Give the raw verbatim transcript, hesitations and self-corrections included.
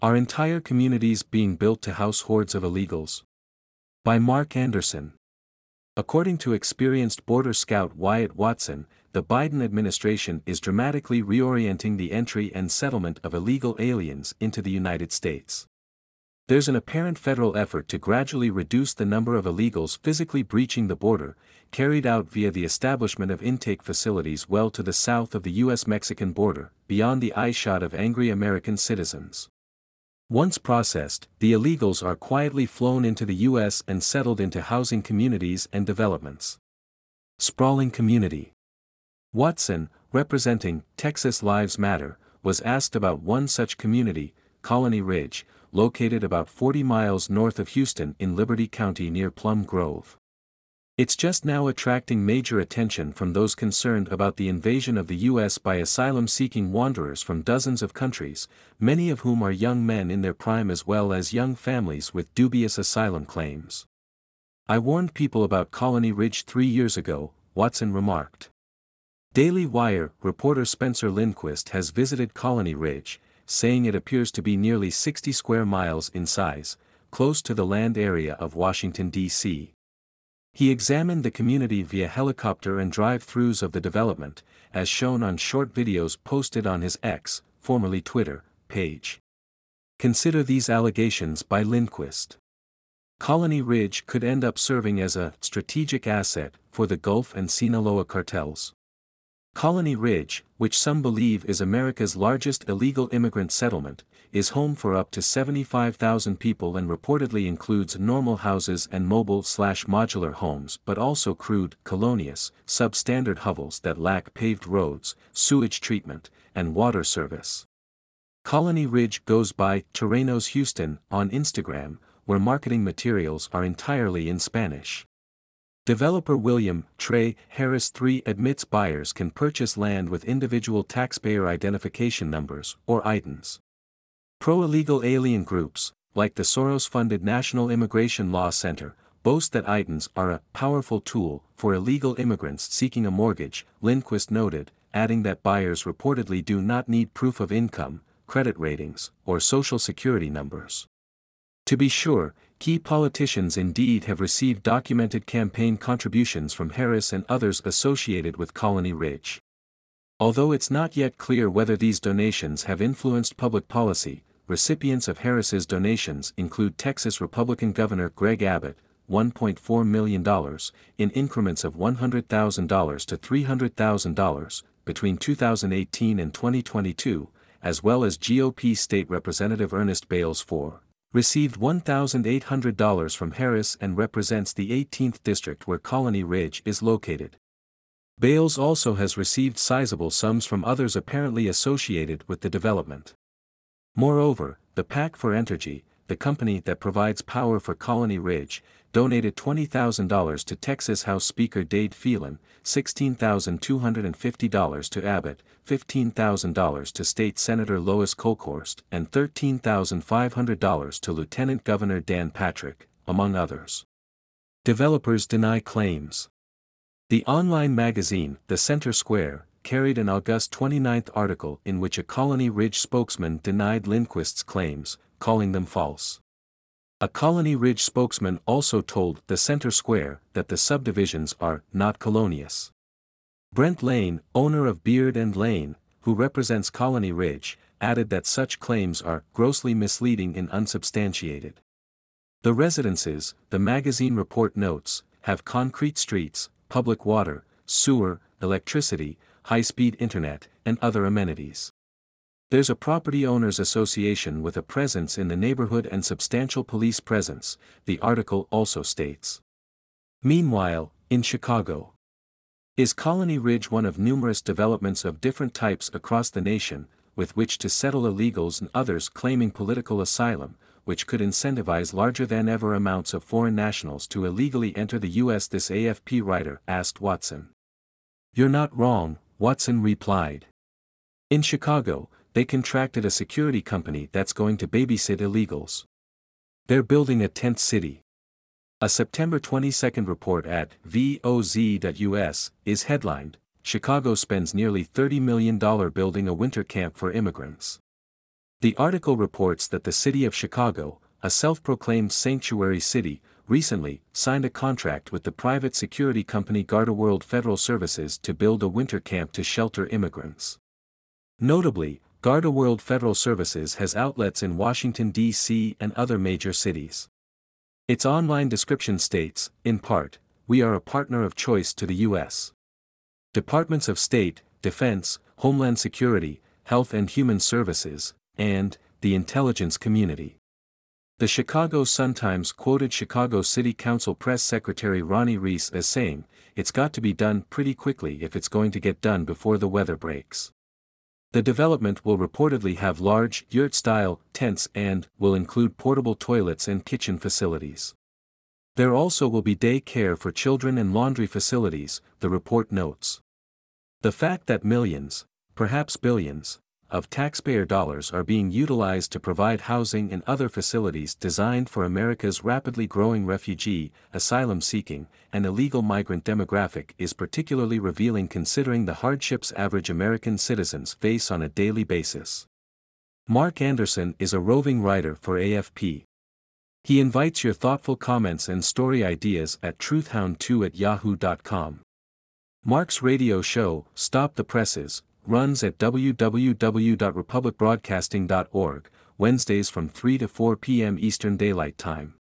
Are entire communities being built to house hordes of illegals? By Mark Anderson. According to experienced border scout Wyatt Watson, the Biden administration is dramatically reorienting the entry and settlement of illegal aliens into the United States. There's an apparent federal effort to gradually reduce the number of illegals physically breaching the border, carried out via the establishment of intake facilities well to the south of the U S Mexican border, beyond the eyeshot of angry American citizens. Once processed, the illegals are quietly flown into the U S and settled into housing communities and developments. Sprawling community. Watson, representing Texas Lives Matter, was asked about one such community, Colony Ridge, located about forty miles north of Houston in Liberty County near Plum Grove. It's just now attracting major attention from those concerned about the invasion of the U S by asylum-seeking wanderers from dozens of countries, many of whom are young men in their prime as well as young families with dubious asylum claims. I warned people about Colony Ridge three years ago, Watson remarked. Daily Wire reporter Spencer Lindquist has visited Colony Ridge, saying it appears to be nearly sixty square miles in size, close to the land area of Washington, D C He examined the community via helicopter and drive-thrus of the development, as shown on short videos posted on his X, formerly Twitter, page. Consider these allegations by Lindquist. Colony Ridge could end up serving as a strategic asset for the Gulf and Sinaloa cartels. Colony Ridge, which some believe is America's largest illegal immigrant settlement, is home for up to seventy-five thousand people and reportedly includes normal houses and mobile-slash-modular homes but also crude, colonious, substandard hovels that lack paved roads, sewage treatment, and water service. Colony Ridge goes by Terrenos Houston on Instagram, where marketing materials are entirely in Spanish. Developer William Trey Harris the third admits buyers can purchase land with individual taxpayer identification numbers, or I D Ns. Pro-illegal alien groups, like the Soros-funded National Immigration Law Center, boast that I D Ns are a powerful tool for illegal immigrants seeking a mortgage, Lindquist noted, adding that buyers reportedly do not need proof of income, credit ratings, or social security numbers. To be sure, key politicians indeed have received documented campaign contributions from Harris and others associated with Colony Ridge. Although it's not yet clear whether these donations have influenced public policy, recipients of Harris's donations include Texas Republican Governor Greg Abbott, one point four million dollars, in increments of one hundred thousand dollars to three hundred thousand dollars, between two thousand eighteen and twenty twenty-two, as well as G O P State Representative Ernest Bales for received one thousand eight hundred dollars from Harris and represents the eighteenth district where Colony Ridge is located. Bales also has received sizable sums from others apparently associated with the development. Moreover, the PAC for Entergy, the company that provides power for Colony Ridge, donated twenty thousand dollars to Texas House Speaker Dade Phelan, sixteen thousand two hundred fifty dollars to Abbott, fifteen thousand dollars to State Senator Lois Kolkhorst, and thirteen thousand five hundred dollars to Lieutenant Governor Dan Patrick, among others. Developers deny claims. The online magazine, The Center Square, carried an August twenty-ninth article in which a Colony Ridge spokesman denied Lindquist's claims, calling them false. A Colony Ridge spokesman also told The Center Square that the subdivisions are not colonious. Brent Lane, owner of Beard and Lane, who represents Colony Ridge, added that such claims are grossly misleading and unsubstantiated. The residences, the magazine report notes, have concrete streets, public water, sewer, electricity, high-speed internet, and other amenities. There's a property owners association with a presence in the neighborhood and substantial police presence, the article also states. Meanwhile, in Chicago, is Colony Ridge one of numerous developments of different types across the nation, with which to settle illegals and others claiming political asylum, which could incentivize larger-than-ever amounts of foreign nationals to illegally enter the U S? This A F P writer asked Watson. You're not wrong, Watson replied. In Chicago, they contracted a security company that's going to babysit illegals. They're building a tent city. A September twenty-second report at voz dot U S is headlined, Chicago spends nearly thirty million dollars building a winter camp for immigrants. The article reports that the city of Chicago, a self-proclaimed sanctuary city, recently signed a contract with the private security company GardaWorld Federal Services to build a winter camp to shelter immigrants. Notably, GardaWorld Federal Services has outlets in Washington, D C and other major cities. Its online description states, in part, "We are a partner of choice to the U S Departments of State, Defense, Homeland Security, Health and Human Services, and the intelligence community." The Chicago Sun-Times quoted Chicago City Council Press Secretary Ronnie Reese as saying, "It's got to be done pretty quickly if it's going to get done before the weather breaks." The development will reportedly have large, yurt-style tents and will include portable toilets and kitchen facilities. There also will be day care for children and laundry facilities, the report notes. The fact that millions, perhaps billions, of taxpayer dollars are being utilized to provide housing and other facilities designed for America's rapidly growing refugee, asylum-seeking, and illegal migrant demographic is particularly revealing considering the hardships average American citizens face on a daily basis. Mark Anderson is a roving writer for A F P. He invites your thoughtful comments and story ideas at truthhound two at yahoo dot com. Mark's radio show, Stop the Presses, runs at w w w dot republic broadcasting dot org, Wednesdays from three to four p m Eastern Daylight Time.